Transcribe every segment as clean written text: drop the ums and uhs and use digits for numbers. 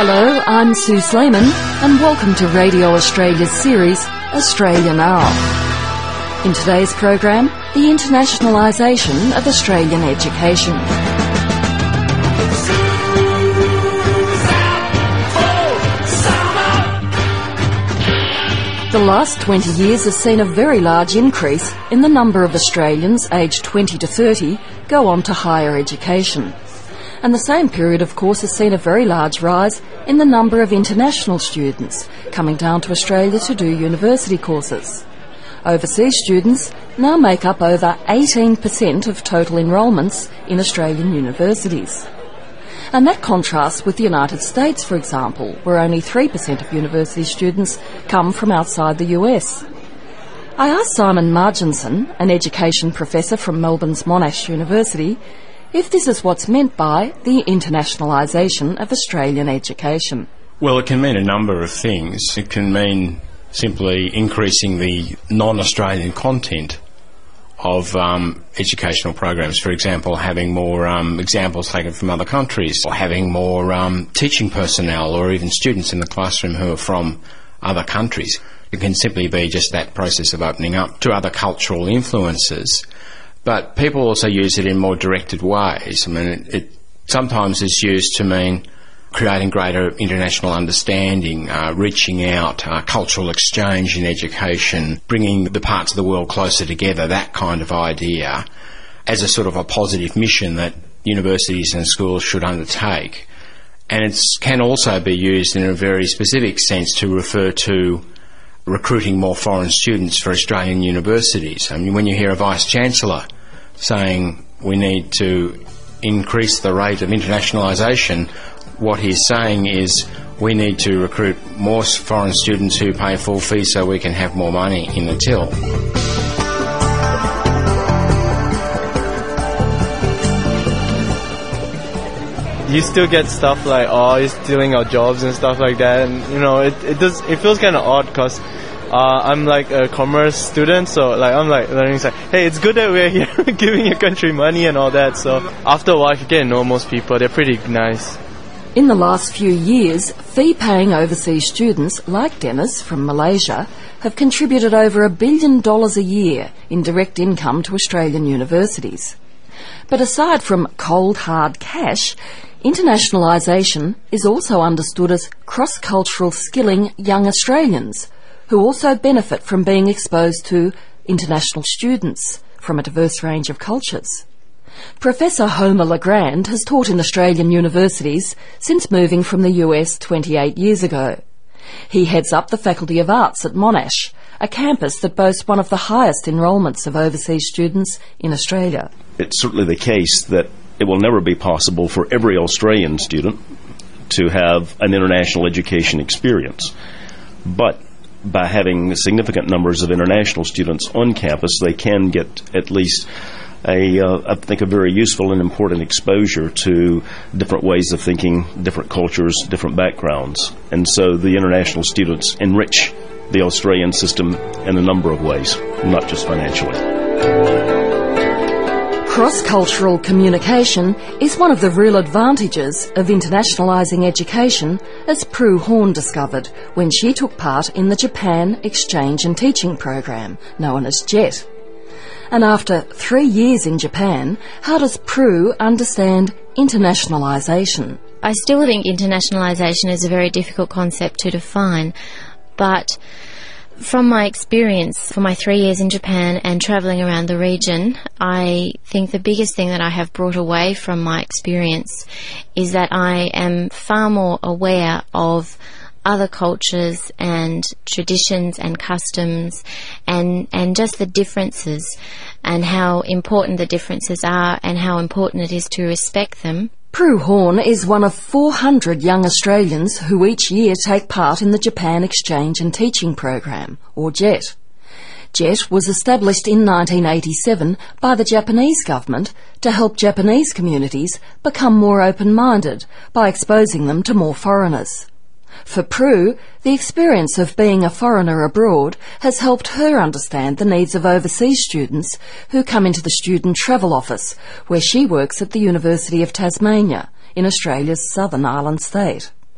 Hello, I'm Sue Slayman, and welcome to Radio Australia's series, Australia Now. In today's program, the internationalisation of Australian education. The last 20 years has seen a very large increase in the number of Australians aged 20 to 30 go on to higher education. And the same period, of course, has seen a very large rise in the number of international students coming down to Australia to do university courses. Overseas students now make up over 18% of total enrolments in Australian universities. And that contrasts with the United States, for example, where only 3% of university students come from outside the US. I asked Simon Marginson, an education professor from Melbourne's Monash University, if this is what's meant by the internationalisation of Australian education. Well, it can mean a number of things. It can mean simply increasing the non-Australian content of educational programs. For example, having more examples taken from other countries, or having more teaching personnel or even students in the classroom who are from other countries. It can simply be just that process of opening up to other cultural influences. But people also use it in more directed ways. I mean, it sometimes is used to mean creating greater international understanding, reaching out, cultural exchange in education, bringing the parts of the world closer together, that kind of idea, as a sort of a positive mission that universities and schools should undertake. And it can also be used in a very specific sense to refer to recruiting more foreign students for Australian universities. I mean, when you hear a Vice-Chancellor saying we need to increase the rate of internationalisation, what he's saying is we need to recruit more foreign students who pay full fees so we can have more money in the till. You still get stuff like, oh, you're stealing our jobs and stuff like that, and you know, it feels kind of odd because I'm like a commerce student, so like I'm like learning, like, hey, it's good that we're here giving your country money and all that. So after a while, if you get to know most people, they're pretty nice. In the last few years, fee-paying overseas students like Dennis from Malaysia have contributed over $1 billion a year in direct income to Australian universities. But aside from cold, hard cash, internationalisation is also understood as cross-cultural skilling young Australians who also benefit from being exposed to international students from a diverse range of cultures. Professor Homer LeGrand has taught in Australian universities since moving from the US 28 years ago. He heads up the Faculty of Arts at Monash, a campus that boasts one of the highest enrolments of overseas students in Australia. It's certainly the case that it will never be possible for every Australian student to have an international education experience. But by having significant numbers of international students on campus, they can get at least I think a very useful and important exposure to different ways of thinking, different cultures, different backgrounds. And so the international students enrich the Australian system in a number of ways, not just financially. Cross-cultural communication is one of the real advantages of internationalising education, as Prue Horn discovered when she took part in the Japan Exchange and Teaching Program, known as JET. And after 3 years in Japan, how does Prue understand internationalisation? I still think internationalisation is a very difficult concept to define, but from my experience for my 3 years in Japan and travelling around the region, I think the biggest thing that I have brought away from my experience is that I am far more aware of other cultures and traditions and customs and just the differences and how important the differences are and how important it is to respect them. Prue Horn is one of 400 young Australians who each year take part in the Japan Exchange and Teaching Program, or JET. JET was established in 1987 by the Japanese government to help Japanese communities become more open-minded by exposing them to more foreigners. For Prue, the experience of being a foreigner abroad has helped her understand the needs of overseas students who come into the Student Travel Office, where she works at the University of Tasmania, in Australia's Southern Island state.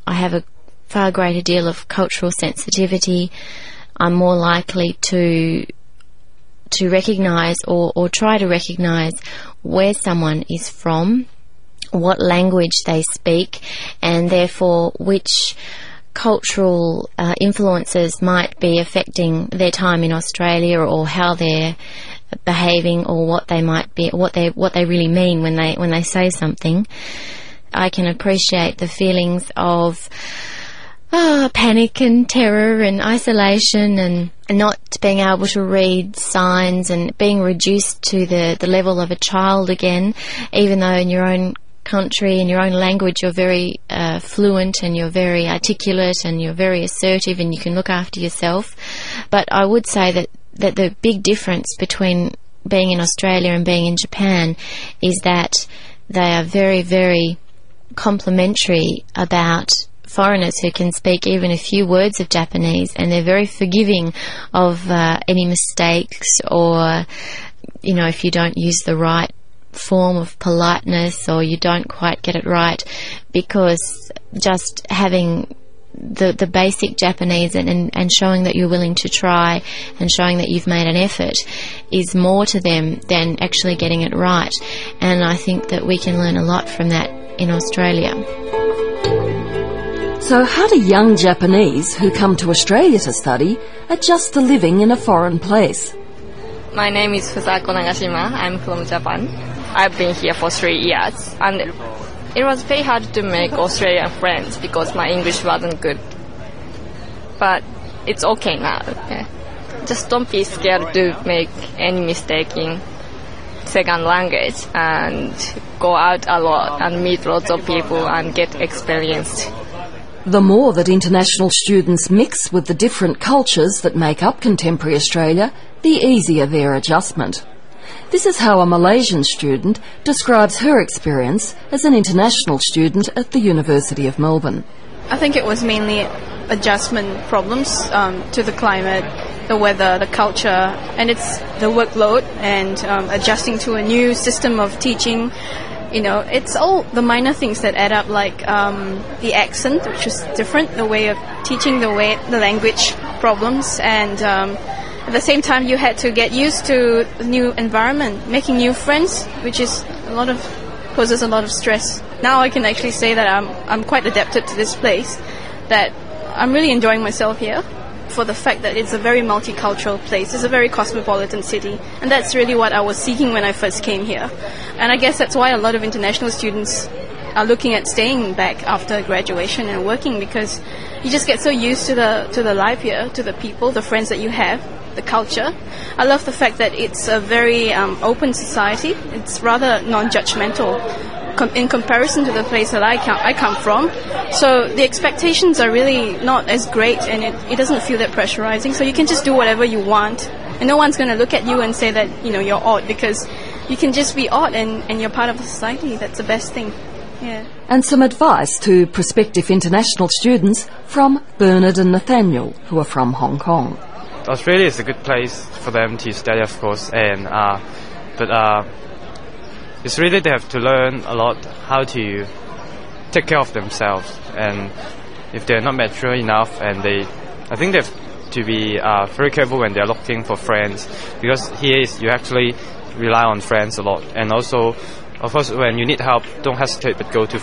I have a far greater deal of cultural sensitivity. I'm more likely to recognise or try to recognise where someone is from, what language they speak, and therefore which cultural influences might be affecting their time in Australia, or how they're behaving, or what they might be, what they really mean when they say something. I can appreciate the feelings of panic and terror and isolation, and not being able to read signs, and being reduced to the level of a child again, even though in your own country, in your own language, you're very fluent, and you're very articulate, and you're very assertive, and you can look after yourself. But I would say that the big difference between being in Australia and being in Japan is that they are very, very complimentary about foreigners who can speak even a few words of Japanese, and they're very forgiving of any mistakes, or, you know, if you don't use the right form of politeness, or you don't quite get it right, because just having the basic Japanese and showing that you're willing to try, and showing that you've made an effort, is more to them than actually getting it right. And I think that we can learn a lot from that in Australia. So how do young Japanese who come to Australia to study adjust to living in a foreign place? My name is Fusako Nagashima. I'm from Japan. I've been here for 3 years, and it was very hard to make Australian friends because my English wasn't good. But it's okay now. Okay? Just don't be scared to make any mistake in second language, and go out a lot and meet lots of people and get experienced. The more that international students mix with the different cultures that make up contemporary Australia, the easier their adjustment. This is how a Malaysian student describes her experience as an international student at the University of Melbourne. I think it was mainly adjustment problems to the climate, the weather, the culture, and it's the workload, and adjusting to a new system of teaching. You know, it's all the minor things that add up, like the accent, which was different, the way of teaching, the language problems, and at the same time you had to get used to the new environment, making new friends, which is poses a lot of stress. Now I can actually say that I'm quite adapted to this place, that I'm really enjoying myself here, for the fact that it's a very multicultural place. It's a very cosmopolitan city, and that's really what I was seeking when I first came here. And I guess that's why a lot of international students are looking at staying back after graduation and working, because you just get so used to the life here, to the people, the friends that you have, the culture. I love the fact that it's a very open society. It's rather non-judgmental in comparison to the place that I come from. So the expectations are really not as great, and it doesn't feel that pressurizing. So you can just do whatever you want, and no one's going to look at you and say that, you know, you're odd, because you can just be odd and you're part of the society. That's the best thing. Yeah. And some advice to prospective international students from Bernard and Nathaniel, who are from Hong Kong. Australia is a good place for them to study, of course, and but it's really they have to learn a lot how to take care of themselves, and if they're not mature enough, and I think they have to be very careful when they're looking for friends, because here you actually rely on friends a lot. And also, of course, when you need help, don't hesitate, but go to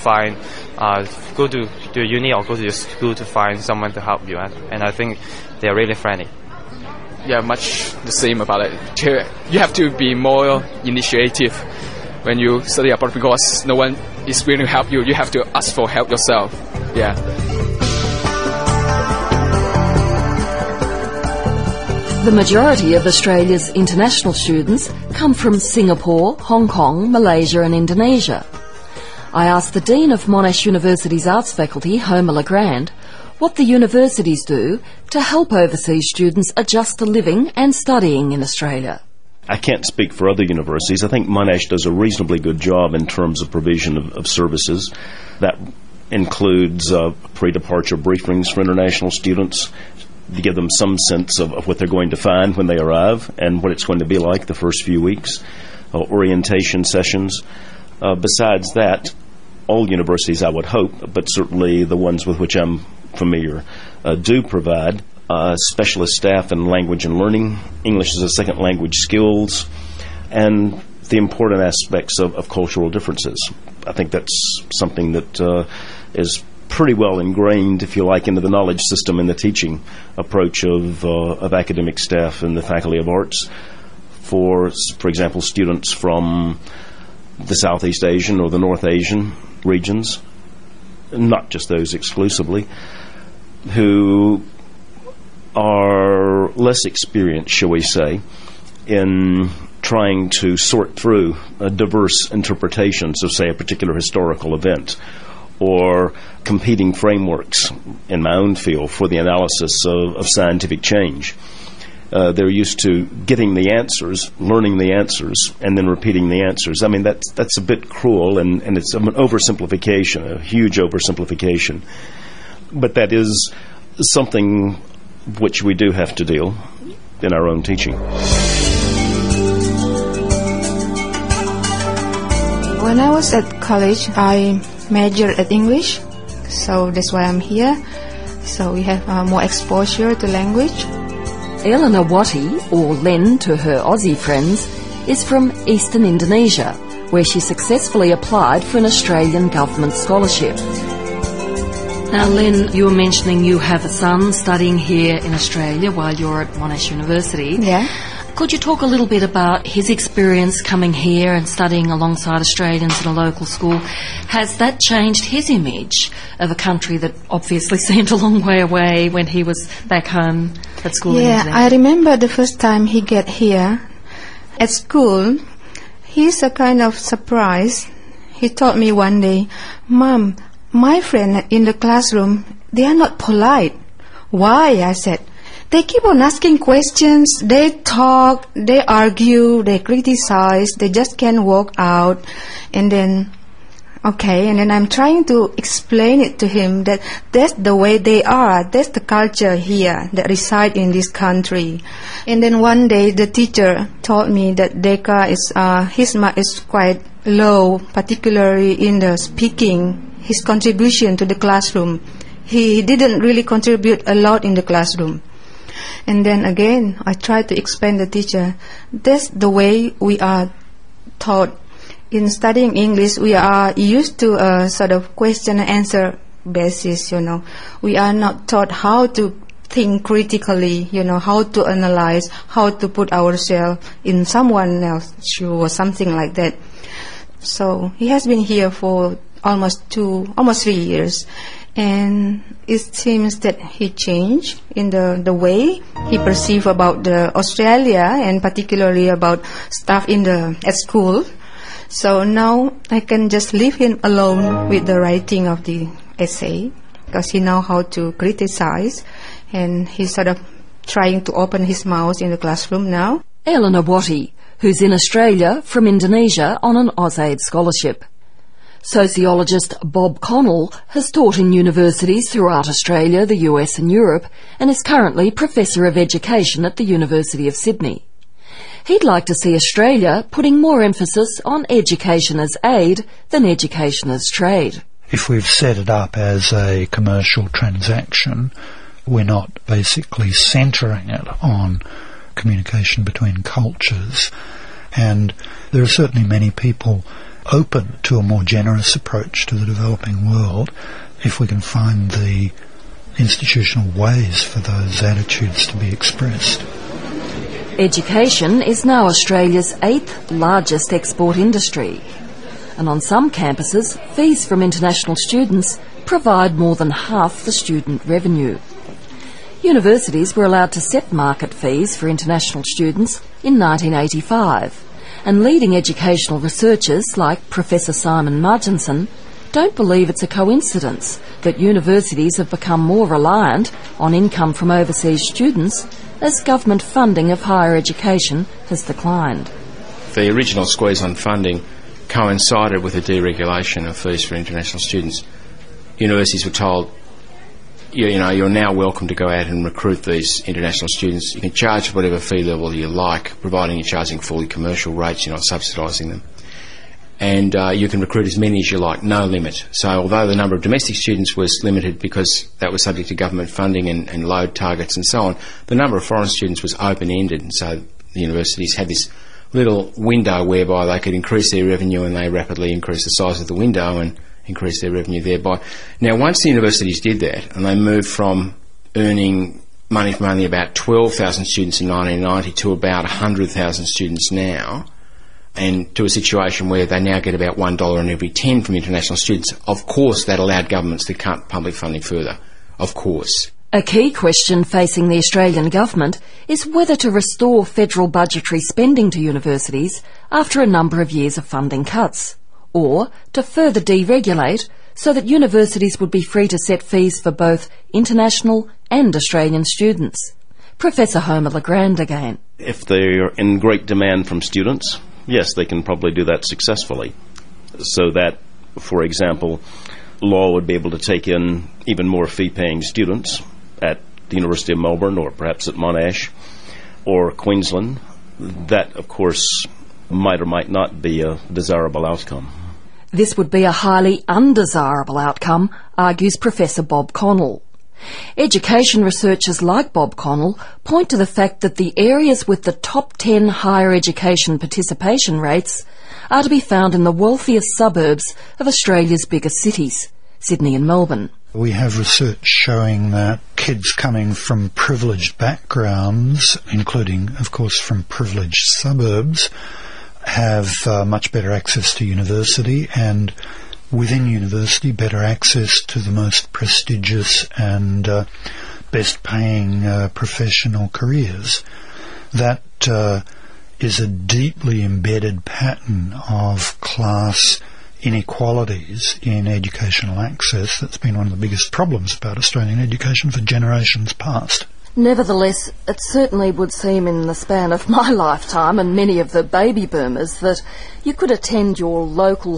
uni or go to your school to find someone to help you, and I think they're really friendly. Yeah, much the same about it. You have to be more initiative when you study abroad, because no one is willing to help you. You have to ask for help yourself. Yeah. The majority of Australia's international students come from Singapore, Hong Kong, Malaysia and Indonesia. I asked the Dean of Monash University's Arts Faculty, Homer LeGrand, what the universities do to help overseas students adjust to living and studying in Australia. I can't speak for other universities. I think Monash does a reasonably good job in terms of provision of services. That includes pre-departure briefings for international students to give them some sense of what they're going to find when they arrive and what it's going to be like the first few weeks, orientation sessions. Besides that, all universities, I would hope, but certainly the ones with which I'm familiar, do provide specialist staff in language and learning, English as a second language skills, and the important aspects of cultural differences. I think that's something that is pretty well ingrained, if you like, into the knowledge system and the teaching approach of academic staff in the Faculty of Arts. For example, students from the Southeast Asian or the North Asian regions, not just those exclusively, who are less experienced, shall we say, in trying to sort through diverse interpretations of, say, a particular historical event, or competing frameworks in my own field for the analysis of scientific change. They're used to getting the answers, learning the answers, and then repeating the answers. I mean, that's a bit cruel, and it's an oversimplification, a huge oversimplification. But that is something which we do have to deal in our own teaching. When I was at college, I majored at English, so that's why I'm here. So we have more exposure to language. Eleanor Wati, or Len to her Aussie friends, is from eastern Indonesia, where she successfully applied for an Australian government scholarship. Now, Len, you were mentioning you have a son studying here in Australia while you're at Monash University. Yeah. Could you talk a little bit about his experience coming here and studying alongside Australians in a local school? Has that changed his image of a country that obviously seemed a long way away when he was back home at school in Indonesia? I remember the first time he get here at school, he's a kind of surprise. He told me one day, "Mom, my friend in the classroom, they are not polite." "Why?" I said. "They keep on asking questions, they talk, they argue, they criticize, they just can't walk out." And then I'm trying to explain it to him that that's the way they are, that's the culture here that reside in this country. And then one day the teacher told me that Deka his mark is quite low, particularly in the speaking, his contribution to the classroom. He didn't really contribute a lot in the classroom. And then again, I tried to explain to the teacher, that's the way we are taught. In studying English, we are used to a sort of question and answer basis, We are not taught how to think critically, how to analyze, how to put ourselves in someone else's shoe or something like that. So he has been here for almost 3 years. And it seems that he changed in the way he perceived about the Australia and particularly about stuff at school. So now I can just leave him alone with the writing of the essay because he knows how to criticize and he's sort of trying to open his mouth in the classroom now. Eleanor Wati, who's in Australia from Indonesia on an AusAid scholarship. Sociologist Bob Connell has taught in universities throughout Australia, the US and Europe, and is currently Professor of Education at the University of Sydney. He'd like to see Australia putting more emphasis on education as aid than education as trade. If we've set it up as a commercial transaction, we're not basically centering it on communication between cultures, and there are certainly many people open to a more generous approach to the developing world if we can find the institutional ways for those attitudes to be expressed. Education is now Australia's 8th largest export industry, and on some campuses, fees from international students provide more than half the student revenue. Universities were allowed to set market fees for international students in 1985. And leading educational researchers like Professor Simon Marginson don't believe it's a coincidence that universities have become more reliant on income from overseas students as government funding of higher education has declined. The original squeeze on funding coincided with the deregulation of fees for international students. Universities were told, you're now welcome to go out and recruit these international students. You can charge whatever fee level you like, providing you're charging fully commercial rates, you're not subsidising them. and you can recruit as many as you like, no limit. So although the number of domestic students was limited because that was subject to government funding and load targets and so on, the number of foreign students was open-ended, and so the universities had this little window whereby they could increase their revenue, and they rapidly increased the size of the window and increased their revenue thereby. Now, once the universities did that, and they moved from earning money from only about 12,000 students in 1990 to about 100,000 students now, and to a situation where they now get about $1 in every 10 from international students, of course that allowed governments to cut public funding further. Of course. A key question facing the Australian government is whether to restore federal budgetary spending to universities after a number of years of funding cuts, or to further deregulate so that universities would be free to set fees for both international and Australian students. Professor Homer LeGrand again. If they're in great demand from students, yes, they can probably do that successfully. So that, for example, law would be able to take in even more fee-paying students at the University of Melbourne, or perhaps at Monash or Queensland. That, of course, might or might not be a desirable outcome. This would be a highly undesirable outcome, argues Professor Bob Connell. Education researchers like Bob Connell point to the fact that the areas with the top 10 higher education participation rates are to be found in the wealthiest suburbs of Australia's biggest cities, Sydney and Melbourne. We have research showing that kids coming from privileged backgrounds, including, of course, from privileged suburbs, have much better access to university, and within university better access to the most prestigious and best paying professional careers. That is a deeply embedded pattern of class inequalities in educational access that's been one of the biggest problems about Australian education for generations past. Nevertheless, it certainly would seem in the span of my lifetime and many of the baby boomers that you could attend your local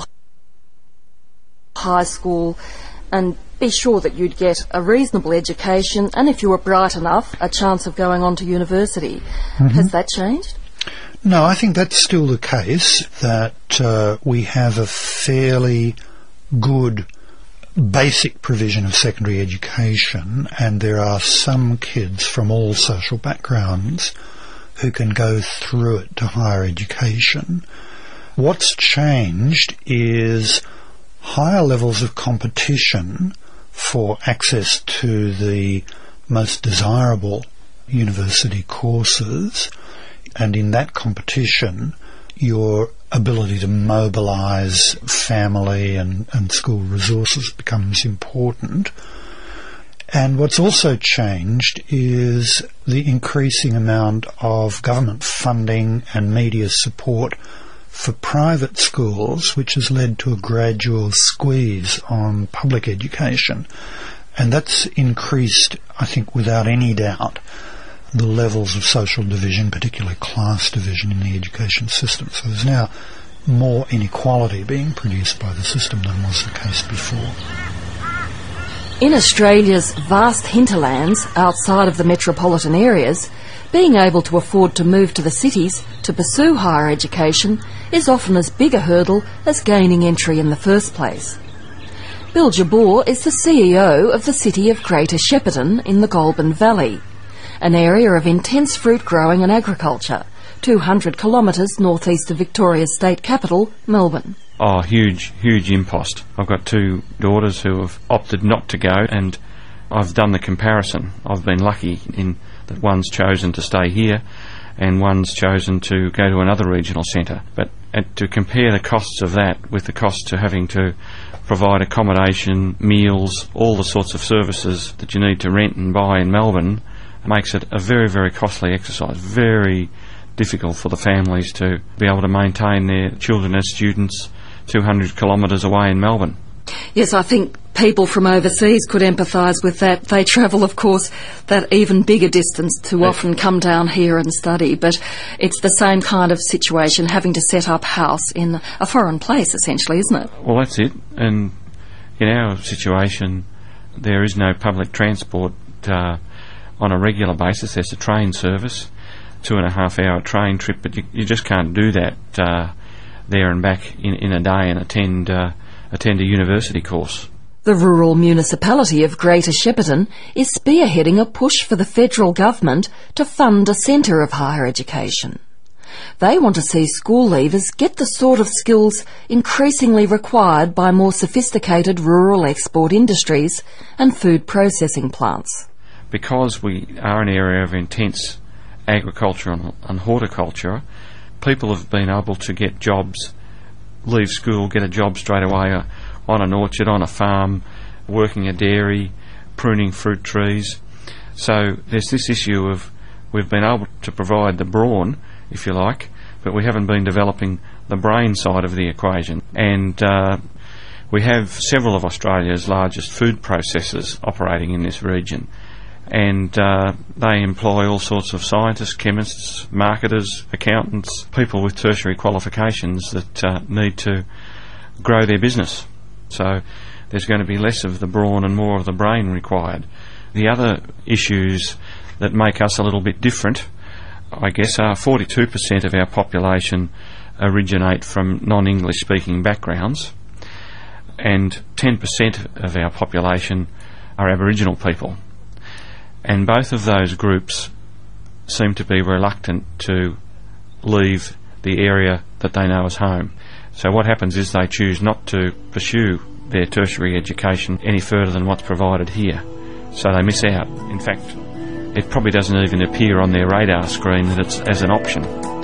high school and be sure that you'd get a reasonable education, and if you were bright enough, a chance of going on to university. Mm-hmm. Has that changed? No, I think that's still the case, that we have a fairly good basic provision of secondary education, and there are some kids from all social backgrounds who can go through it to higher education. What's changed is higher levels of competition for access to the most desirable university courses, and in that competition your ability to mobilise family and school resources becomes important. And what's also changed is the increasing amount of government funding and media support for private schools, which has led to a gradual squeeze on public education. And that's increased, I think, without any doubt, the levels of social division, particularly class division, in the education system. So there's now more inequality being produced by the system than was the case before. In Australia's vast hinterlands outside of the metropolitan areas, being able to afford to move to the cities to pursue higher education is often as big a hurdle as gaining entry in the first place. Bill Jabbour is the CEO of the city of Greater Shepparton in the Goulburn Valley, an area of intense fruit growing and agriculture, 200 kilometres northeast of Victoria's state capital, Melbourne. Oh, huge impost. I've got two daughters who have opted not to go, and I've done the comparison. I've been lucky in that one's chosen to stay here and one's chosen to go to another regional centre. But to compare the costs of that with the cost to having to provide accommodation, meals, all the sorts of services that you need to rent and buy in Melbourne makes it a very, very costly exercise, very difficult for the families to be able to maintain their children as students 200 kilometres away in Melbourne. Yes, I think people from overseas could empathise with that. They travel, of course, that even bigger distance to often come down here and study, but it's the same kind of situation, having to set up house in a foreign place, essentially, isn't it? Well, that's it. And in our situation, there is no public transport on a regular basis. There's a train service, 2.5 hour train trip, but you just can't do that there and back in a day and attend a university course. The rural municipality of Greater Shepparton is spearheading a push for the federal government to fund a centre of higher education. They want to see school leavers get the sort of skills increasingly required by more sophisticated rural export industries and food processing plants. Because we are an area of intense agriculture and horticulture, people have been able to get jobs, leave school, get a job straight away on an orchard, on a farm, working a dairy, pruning fruit trees. So there's this issue of we've been able to provide the brawn, if you like, but we haven't been developing the brain side of the equation. And we have several of Australia's largest food processors operating in this region. And they employ all sorts of scientists, chemists, marketers, accountants, people with tertiary qualifications that need to grow their business. So there's going to be less of the brawn and more of the brain required. The other issues that make us a little bit different, I guess, are 42% of our population originate from non-English speaking backgrounds, and 10% of our population are Aboriginal people. And both of those groups seem to be reluctant to leave the area that they know as home. So what happens is they choose not to pursue their tertiary education any further than what's provided here. So they miss out. In fact, it probably doesn't even appear on their radar screen that it's as an option.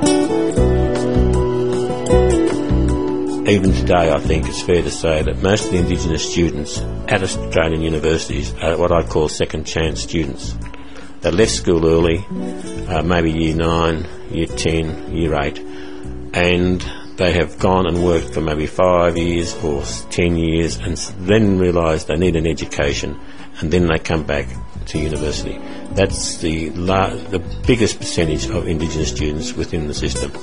Even today, I think it's fair to say that most of the Indigenous students at Australian universities are what I call second chance students. They left school early, maybe year 9, year 10, year 8, and they have gone and worked for maybe 5 years or 10 years and then realise they need an education, and then they come back to university. That's the biggest percentage of Indigenous students within the system.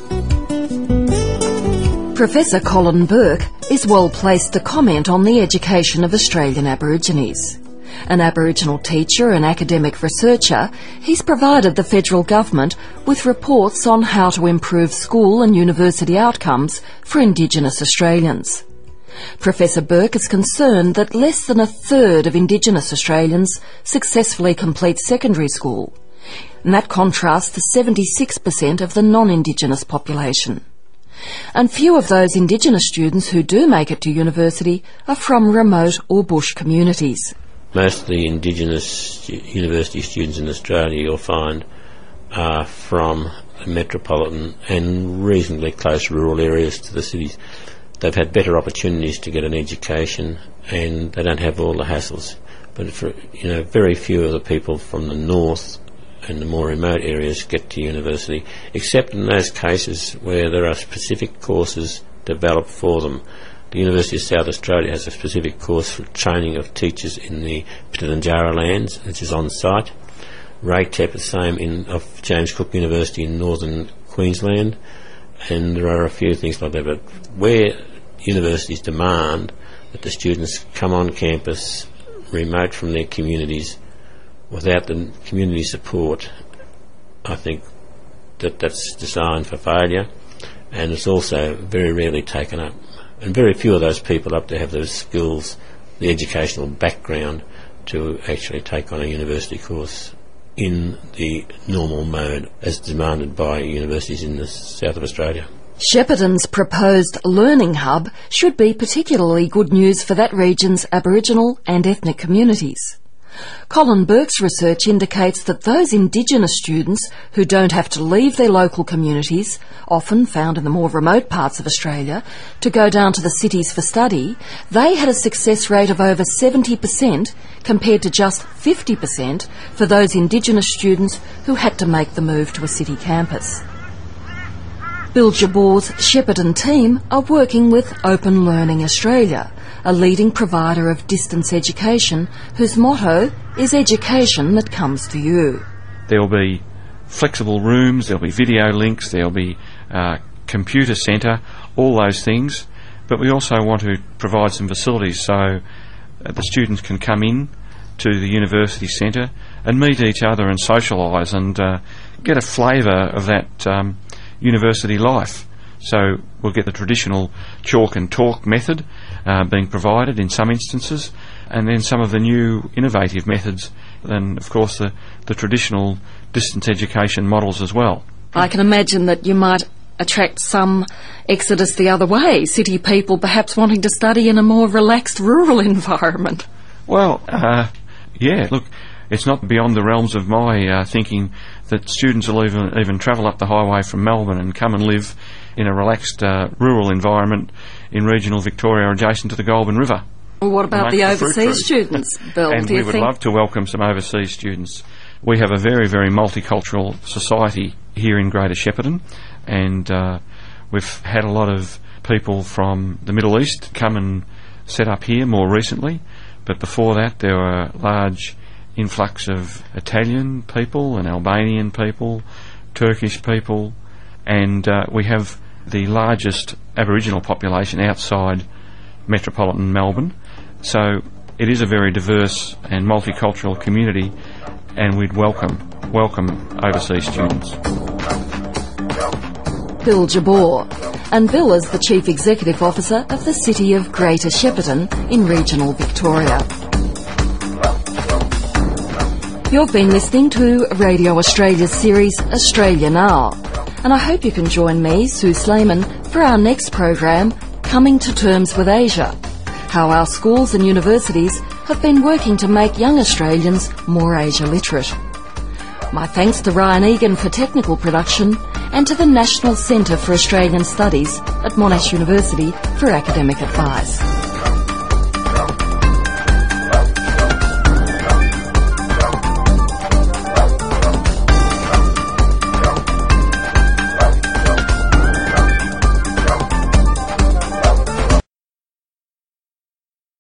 Professor Colin Burke is well placed to comment on the education of Australian Aborigines. An Aboriginal teacher and academic researcher, he's provided the federal government with reports on how to improve school and university outcomes for Indigenous Australians. Professor Burke is concerned that less than a third of Indigenous Australians successfully complete secondary school, and that contrasts to 76% of the non-Indigenous population. And few of those Indigenous students who do make it to university are from remote or bush communities. Most of the Indigenous university students in Australia, you'll find, are from metropolitan and reasonably close rural areas to the cities. They've had better opportunities to get an education, and they don't have all the hassles. But for, very few of the people from the north and the more remote areas get to university, except in those cases where there are specific courses developed for them. The University of South Australia has a specific course for training of teachers in the Pitjantjatjara lands, which is on site. RATEP, the same of James Cook University in northern Queensland, and there are a few things like that. But where universities demand that the students come on campus, remote from their communities, without the community support, I think that's designed for failure, and it's also very rarely taken up. And very few of those people up there have those skills, the educational background to actually take on a university course in the normal mode as demanded by universities in the south of Australia. Shepparton's proposed learning hub should be particularly good news for that region's Aboriginal and ethnic communities. Colin Burke's research indicates that those Indigenous students who don't have to leave their local communities, often found in the more remote parts of Australia, to go down to the cities for study, they had a success rate of over 70% compared to just 50% for those Indigenous students who had to make the move to a city campus. Bill Jabor's Shepparton team are working with Open Learning Australia, a leading provider of distance education whose motto is education that comes to you. There'll be flexible rooms, there'll be video links, there'll be computer centre, all those things, but we also want to provide some facilities so the students can come in to the university centre and meet each other and socialise and get a flavour of that university life. So we'll get the traditional chalk and talk method being provided in some instances, and then some of the new innovative methods, and of course the traditional distance education models as well. I can imagine that you might attract some exodus the other way, city people perhaps wanting to study in a more relaxed rural environment. Well, yeah, look, it's not beyond the realms of my thinking that students will even travel up the highway from Melbourne and come and live in a relaxed rural environment in regional Victoria adjacent to the Goulburn River. Well, what about the overseas students, Bill? And we would love to welcome some overseas students. We have a very, very multicultural society here in Greater Shepparton, and we've had a lot of people from the Middle East come and set up here more recently, but before that there were a large influx of Italian people and Albanian people, Turkish people, and we have the largest Aboriginal population outside metropolitan Melbourne. So it is a very diverse and multicultural community, and we'd welcome overseas students. Bill Jabbour, and Bill is the Chief Executive Officer of the City of Greater Shepparton in regional Victoria. You've been listening to Radio Australia's series Australia Now, and I hope you can join me, Sue Slayman, for our next program, Coming to Terms with Asia, how our schools and universities have been working to make young Australians more Asia literate. My thanks to Ryan Egan for technical production, and to the National Centre for Australian Studies at Monash University for academic advice.